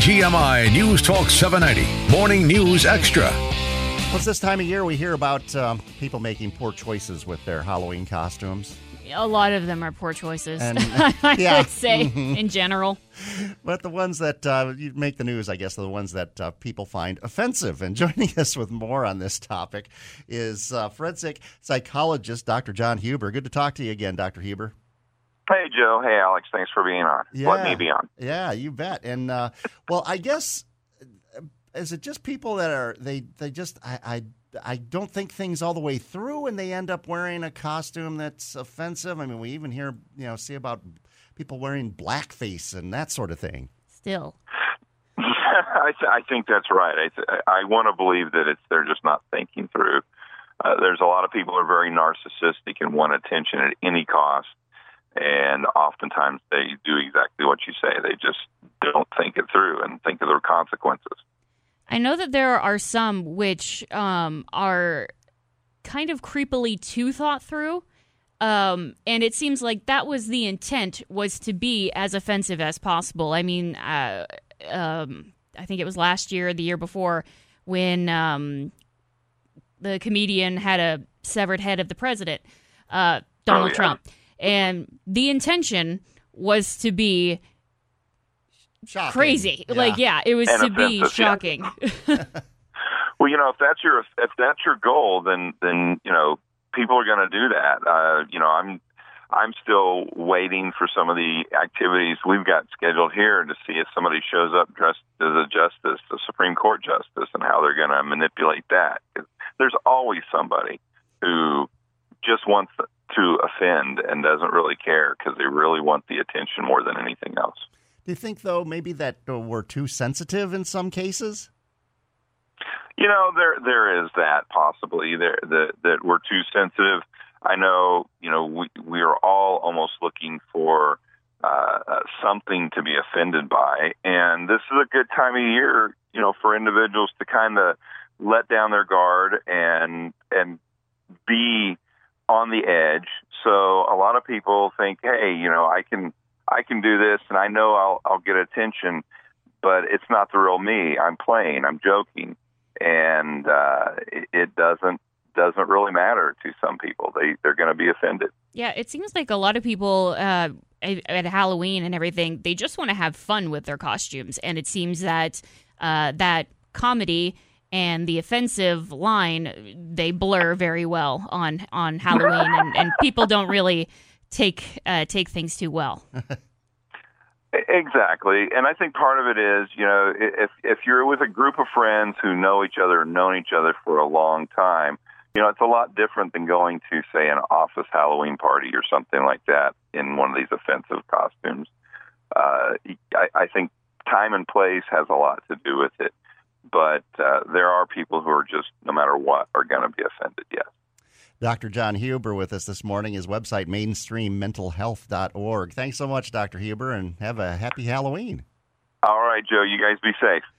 WGMI News Talk 790, Morning News Extra. Well, it's this time of year we hear about people making poor choices with their Halloween costumes. A lot of them are poor choices, And, I would say, in general. But the ones that you make the news, I guess, are the ones that people find offensive. And joining us with more on this topic is forensic psychologist Dr. John Huber. Good to talk to you again, Dr. Huber. Hey, Joe. Hey, Alex. Thanks for being on. Let me be on. Yeah, you bet. And, well, I guess, is it just people that are, they just, I don't think things all the way through and they end up wearing a costume that's offensive? I mean, we even hear, see about people wearing blackface and that sort of thing. Still. I think that's right. I want to believe that they're just not thinking through. There's a lot of people who are very narcissistic and want attention at any cost. And oftentimes they do exactly what you say. They just don't think it through and think of the consequences. I know that there are some which are kind of creepily too thought through. And it seems like that was the intent, was to be as offensive as possible. I mean, I think it was last year or the year before when the comedian had a severed head of the president, Donald Trump. And the intention was to be shocking. Crazy. Yeah. It was and to be shocking. Yeah. Well, if that's your goal, then people are going to do that. I'm still waiting for some of the activities we've got scheduled here to see if somebody shows up dressed as a justice, a Supreme Court justice, and how they're going to manipulate that. There's always somebody who just wants to offend and doesn't really care because they really want the attention more than anything else. Do you think, though, maybe that we're too sensitive in some cases? There is that possibly that we're too sensitive. I know, we are all almost looking for something to be offended by, and this is a good time of year, for individuals to kind of let down their guard and be on the edge. So a lot of people think, hey, I can do this, and I know I'll get attention, but it's not the real me. I'm playing. I'm joking, and it doesn't really matter to some people. They're going to be offended. Yeah, it seems like a lot of people at Halloween and everything, they just want to have fun with their costumes, and it seems that that comedy and the offensive line, they blur very well on Halloween, and people don't really take things too well. Exactly, and I think part of it is, if you're with a group of friends who know each other and known each other for a long time, it's a lot different than going to, say, an office Halloween party or something like that in one of these offensive costumes. I think time and place has a lot to do with it. But there are people who are just, no matter what, are going to be offended, yes. Dr. John Huber with us this morning. His website, mainstreammentalhealth.org. Thanks so much, Dr. Huber, and have a happy Halloween. All right, Joe. You guys be safe.